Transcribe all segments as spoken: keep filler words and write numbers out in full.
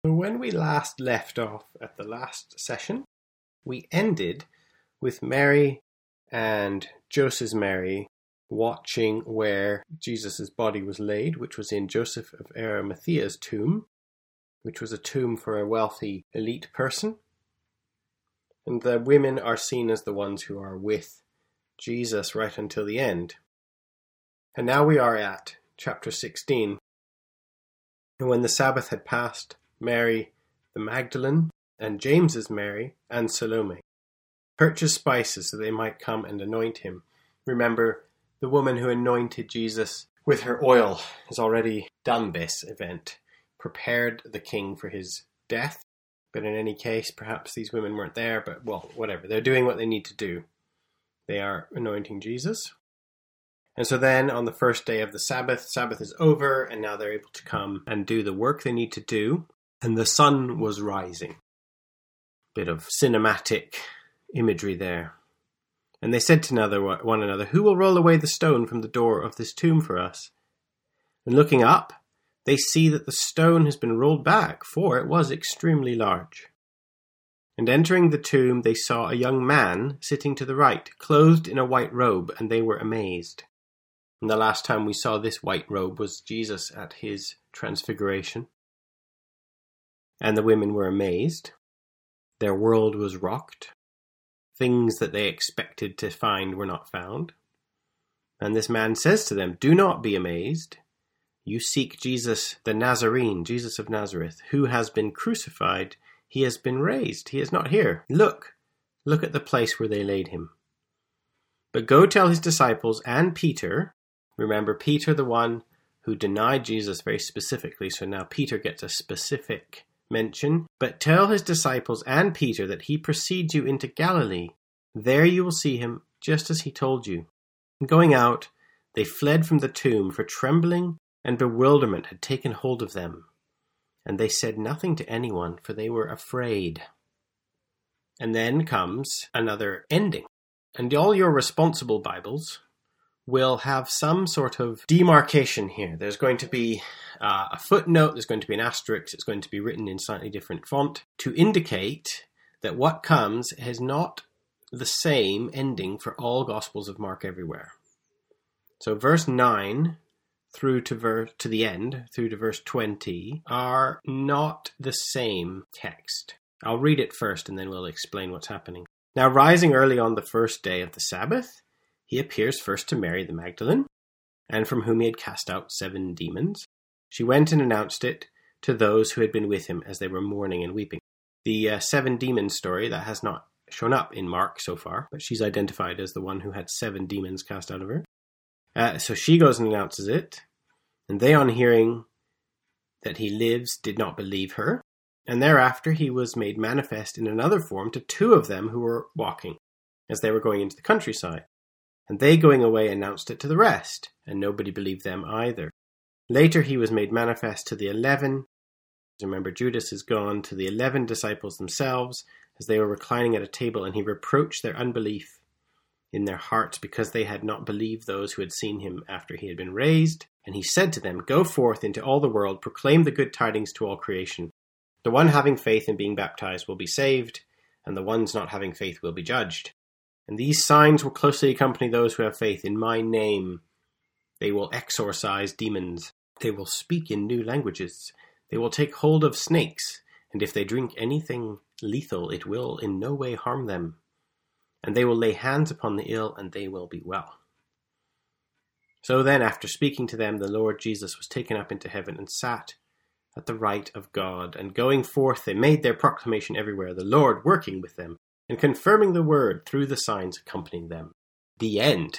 When we last left off at the last session, we ended with Mary and Joseph's Mary watching where Jesus' body was laid, which was in Joseph of Arimathea's tomb, which was a tomb for a wealthy elite person. And the women are seen as the ones who are with Jesus right until the end. And now we are at chapter sixteen. And when the Sabbath had passed, Mary the Magdalene and James's Mary and Salome purchased spices so they might come and anoint him. Remember, the woman who anointed Jesus with her oil has already done this event, prepared the king for his death. But in any case, perhaps these women weren't there, but well, whatever. They're doing what they need to do. They are anointing Jesus. And so then on the first day of the Sabbath, Sabbath is over, and now they're able to come and do the work they need to do. And the sun was rising. Bit of cinematic imagery there. And they said to another, one another, "Who will roll away the stone from the door of this tomb for us?" And looking up, they see that the stone has been rolled back, for it was extremely large. And entering the tomb, they saw a young man sitting to the right, clothed in a white robe, and they were amazed. And the last time we saw this white robe was Jesus at his transfiguration. And the women were amazed. Their world was rocked. Things that they expected to find were not found. And this man says to them, "Do not be amazed. You seek Jesus the Nazarene, Jesus of Nazareth, who has been crucified. He has been raised. He is not here. Look, look at the place where they laid him. But go tell his disciples and Peter," remember Peter, the one who denied Jesus very specifically, so now Peter gets a specific mention. "But tell his disciples and Peter that he precedes you into Galilee. There you will see him, just as he told you." And going out, they fled from the tomb, for trembling and bewilderment had taken hold of them. And they said nothing to anyone, for they were afraid. And then comes another ending. And all your responsible Bibles will have some sort of demarcation here. There's going to be uh, a footnote, there's going to be an asterisk, it's going to be written in slightly different font to indicate that what comes is not the same ending for all Gospels of Mark everywhere. So verse nine through to verse to the end, through to verse twenty, are not the same text. I'll read it first and then we'll explain what's happening. "Now rising early on the first day of the Sabbath, he appears first to Mary the Magdalene, and from whom he had cast out seven demons. She went and announced it to those who had been with him as they were mourning and weeping." The uh, seven demons story, that has not shown up in Mark so far, but she's identified as the one who had seven demons cast out of her. Uh, so she goes and announces it, and they, on hearing that he lives, did not believe her. And thereafter he was made manifest in another form to two of them who were walking, as they were going into the countryside. And they, going away, announced it to the rest, and nobody believed them either. Later he was made manifest to the eleven. Remember, Judas is gone, to the eleven disciples themselves, as they were reclining at a table, and he reproached their unbelief in their hearts, because they had not believed those who had seen him after he had been raised. And he said to them, "Go forth into all the world, proclaim the good tidings to all creation. The one having faith and being baptized will be saved, and the ones not having faith will be judged. And these signs will closely accompany those who have faith. In my name they will exorcise demons. They will speak in new languages. They will take hold of snakes, and if they drink anything lethal, it will in no way harm them. And they will lay hands upon the ill, and they will be well." So then, after speaking to them, the Lord Jesus was taken up into heaven and sat at the right of God. And going forth, they made their proclamation everywhere, the Lord working with them and confirming the word through the signs accompanying them. The end.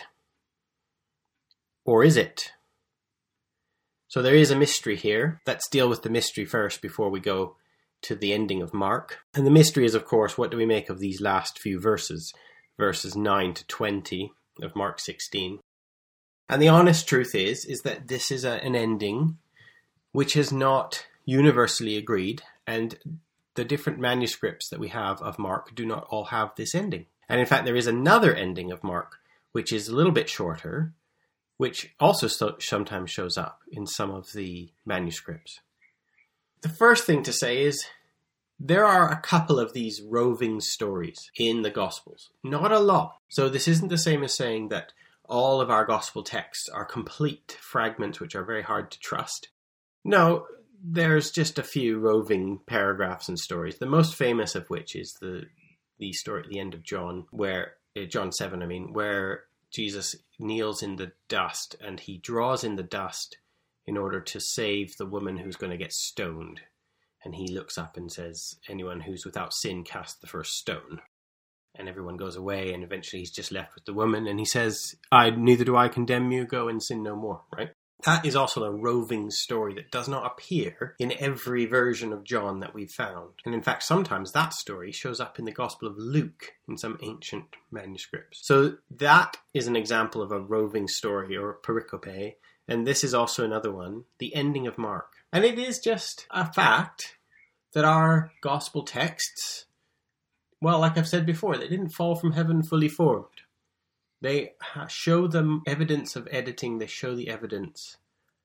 Or is it? So there is a mystery here. Let's deal with the mystery first before we go to the ending of Mark. And the mystery is, of course, what do we make of these last few verses? Verses nine to twenty of Mark sixteen. And the honest truth is, is that this is a, an ending which is not universally agreed, and the different manuscripts that we have of Mark do not all have this ending. And in fact, there is another ending of Mark, which is a little bit shorter, which also so- sometimes shows up in some of the manuscripts. The first thing to say is there are a couple of these roving stories in the Gospels. Not a lot. So this isn't the same as saying that all of our Gospel texts are complete fragments which are very hard to trust. No, there's just a few roving paragraphs and stories. The most famous of which is the the story at the end of John, where uh, John seven, I mean, where Jesus kneels in the dust and he draws in the dust in order to save the woman who's going to get stoned. And he looks up and says, anyone who's without sin cast the first stone. And everyone goes away, and eventually he's just left with the woman, and he says, I neither do I condemn you, go and sin no more, right? That is also a roving story that does not appear in every version of John that we've found. And in fact, sometimes that story shows up in the Gospel of Luke in some ancient manuscripts. So that is an example of a roving story, or pericope. And this is also another one, the ending of Mark. And it is just a fact that our gospel texts, well, like I've said before, they didn't fall from heaven fully formed. They show them evidence of editing. They show the evidence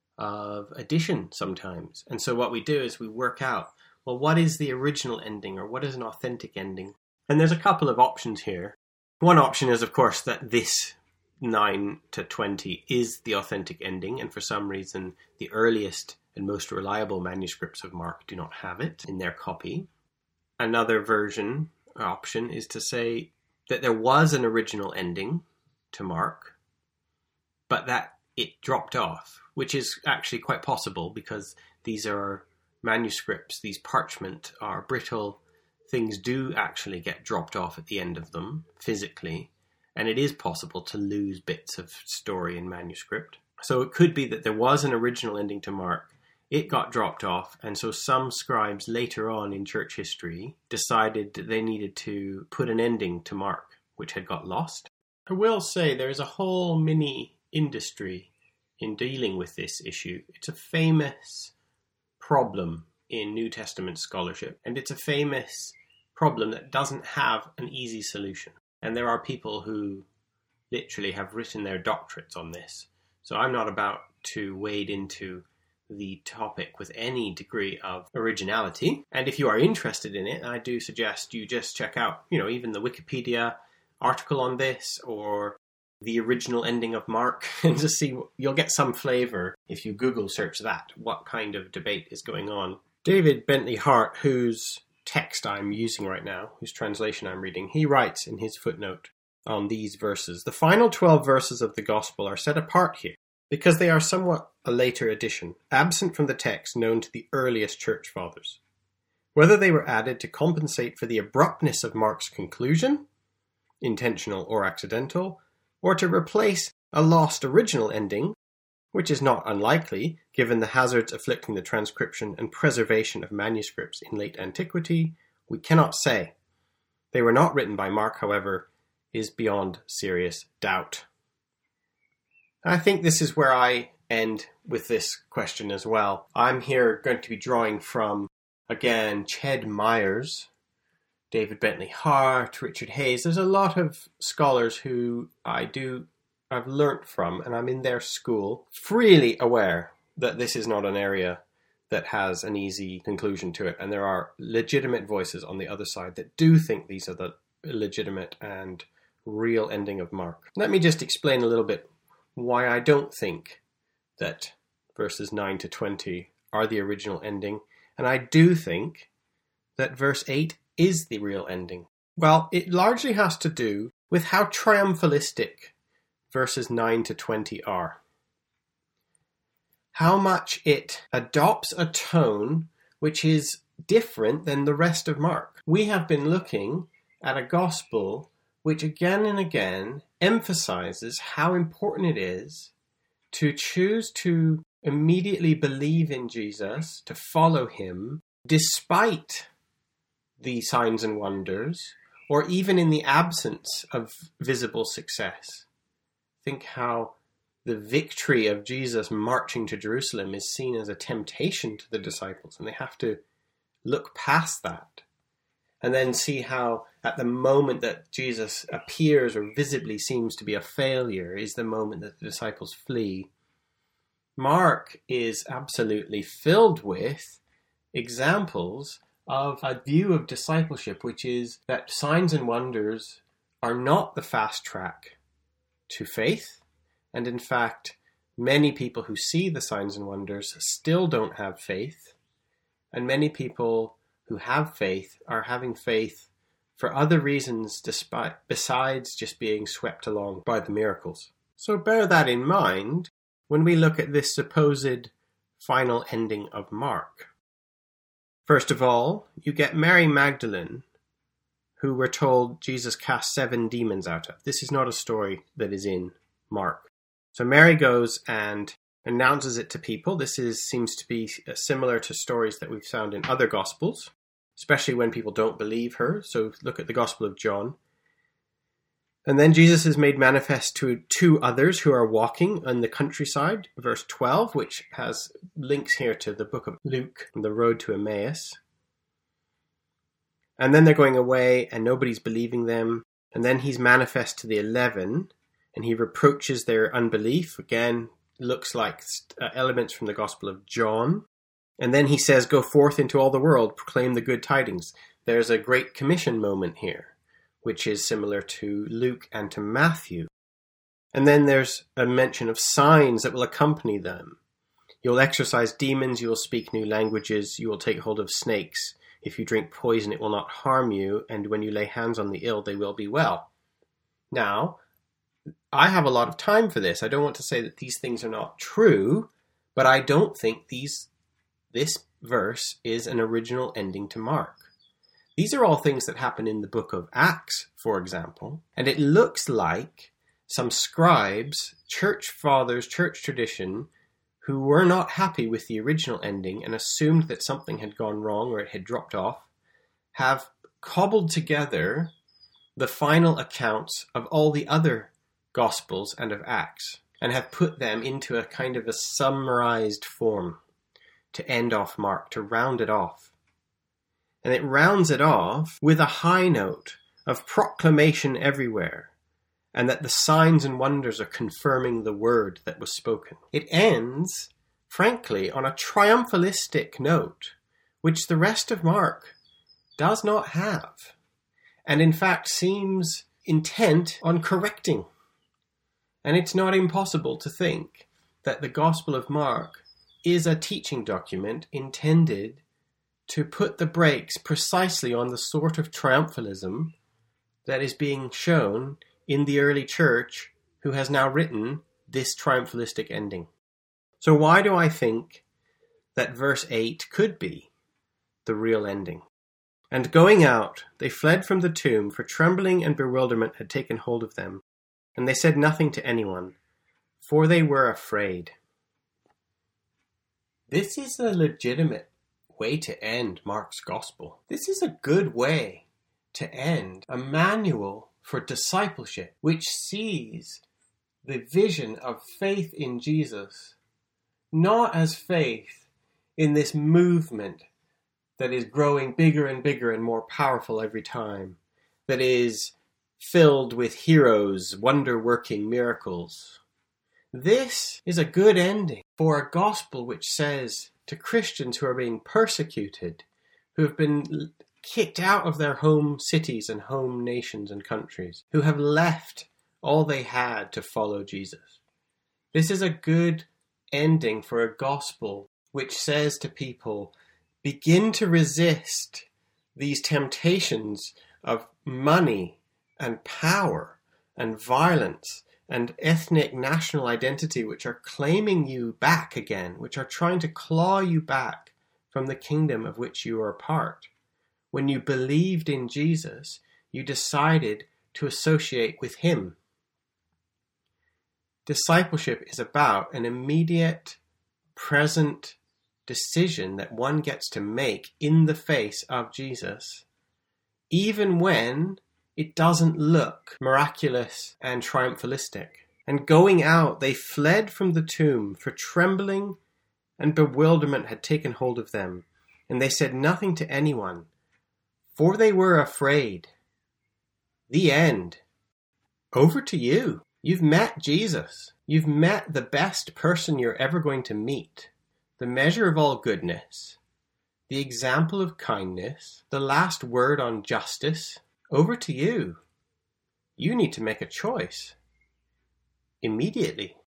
of addition sometimes. And so what we do is we work out, well, what is the original ending, or what is an authentic ending? And there's a couple of options here. One option is, of course, that this nine to twenty is the authentic ending, and for some reason the earliest and most reliable manuscripts of Mark do not have it in their copy. Another version, option, is to say that there was an original ending to Mark, but that it dropped off, which is actually quite possible because these are manuscripts, these parchment are brittle, things do actually get dropped off at the end of them physically. And it is possible to lose bits of story in manuscript. So it could be that there was an original ending to Mark. It got dropped off. And so some scribes later on in church history decided that they needed to put an ending to Mark, which had got lost. I will say there's a whole mini industry in dealing with this issue. It's a famous problem in New Testament scholarship. And it's a famous problem that doesn't have an easy solution. And there are people who literally have written their doctorates on this. So I'm not about to wade into the topic with any degree of originality. And if you are interested in it, I do suggest you just check out, you know, even the Wikipedia article on this or the original ending of Mark and just see, you'll get some flavor if you Google search that, what kind of debate is going on. David Bentley Hart, whose text I'm using right now, whose translation I'm reading, he writes in his footnote on these verses, the final twelve verses of the Gospel are set apart here because they are somewhat a later addition, absent from the text known to the earliest church fathers. Whether they were added to compensate for the abruptness of Mark's conclusion, intentional or accidental, or to replace a lost original ending, which is not unlikely, given the hazards afflicting the transcription and preservation of manuscripts in late antiquity, we cannot say. They were not written by Mark, however, is beyond serious doubt. I think this is where I end with this question as well. I'm here going to be drawing from, again, Ched Myers, David Bentley Hart, Richard Hayes. There's a lot of scholars who I do I've learnt from, and I'm in their school, freely aware that this is not an area that has an easy conclusion to it. And there are legitimate voices on the other side that do think these are the legitimate and real ending of Mark. Let me just explain a little bit why I don't think that verses nine to twenty are the original ending. And I do think that verse eight is the real ending. Well, it largely has to do with how triumphalistic verses nine to twenty are. How much it adopts a tone which is different than the rest of Mark. We have been looking at a gospel which again and again emphasizes how important it is to choose to immediately believe in Jesus, to follow him, despite the signs and wonders, or even in the absence of visible success. Think how the victory of Jesus marching to Jerusalem is seen as a temptation to the disciples, and they have to look past that. And then see how at the moment that Jesus appears or visibly seems to be a failure is the moment that the disciples flee. Mark is absolutely filled with examples of a view of discipleship, which is that signs and wonders are not the fast track to faith. And in fact, many people who see the signs and wonders still don't have faith. And many people who have faith are having faith for other reasons despite, besides just being swept along by the miracles. So bear that in mind when we look at this supposed final ending of Mark. First of all, you get Mary Magdalene, who we're told Jesus cast seven demons out of. This is not a story that is in Mark. So Mary goes and announces it to people. This is seems to be similar to stories that we've found in other Gospels, especially when people don't believe her. So look at the Gospel of John. And then Jesus is made manifest to two others who are walking on the countryside, verse twelve, which has links here to the book of Luke, the road to Emmaus. And then they're going away and nobody's believing them. And then he's manifest to the eleven and he reproaches their unbelief. Again, looks like uh, elements from the Gospel of John. And then he says, go forth into all the world, proclaim the good tidings. There's a Great Commission moment here, which is similar to Luke and to Matthew. And then there's a mention of signs that will accompany them. You'll exorcise demons, you will speak new languages, you will take hold of snakes. If you drink poison, it will not harm you, and when you lay hands on the ill, they will be well. Now, I have a lot of time for this. I don't want to say that these things are not true, but I don't think these this verse is an original ending to Mark. These are all things that happen in the book of Acts, for example, and it looks like some scribes, church fathers, church tradition, who were not happy with the original ending and assumed that something had gone wrong or it had dropped off, have cobbled together the final accounts of all the other Gospels and of Acts and have put them into a kind of a summarized form to end off Mark, to round it off. And it rounds it off with a high note of proclamation everywhere, and that the signs and wonders are confirming the word that was spoken. It ends, frankly, on a triumphalistic note, which the rest of Mark does not have, and in fact seems intent on correcting. And it's not impossible to think that the Gospel of Mark is a teaching document intended to put the brakes precisely on the sort of triumphalism that is being shown in the early church, who has now written this triumphalistic ending. So why do I think that verse eight could be the real ending? And going out, they fled from the tomb, for trembling and bewilderment had taken hold of them, and they said nothing to anyone, for they were afraid. This is a legitimate way to end Mark's Gospel. This is a good way to end a manual for discipleship, which sees the vision of faith in Jesus not as faith in this movement that is growing bigger and bigger and more powerful every time, that is filled with heroes, wonder-working miracles. This is a good ending for a gospel which says to Christians who are being persecuted, who have been kicked out of their home cities and home nations and countries, who have left all they had to follow Jesus. This is a good ending for a gospel which says to people, begin to resist these temptations of money and power and violence and ethnic national identity, which are claiming you back again, which are trying to claw you back from the kingdom of which you are a part. When you believed in Jesus, you decided to associate with him. Discipleship is about an immediate, present decision that one gets to make in the face of Jesus, even when it doesn't look miraculous and triumphalistic. And going out, they fled from the tomb, for trembling and bewilderment had taken hold of them, and they said nothing to anyone, for they were afraid. The end. Over to you. You've met Jesus. You've met the best person you're ever going to meet, the measure of all goodness, the example of kindness, the last word on justice, over to you. You need to make a choice. Immediately.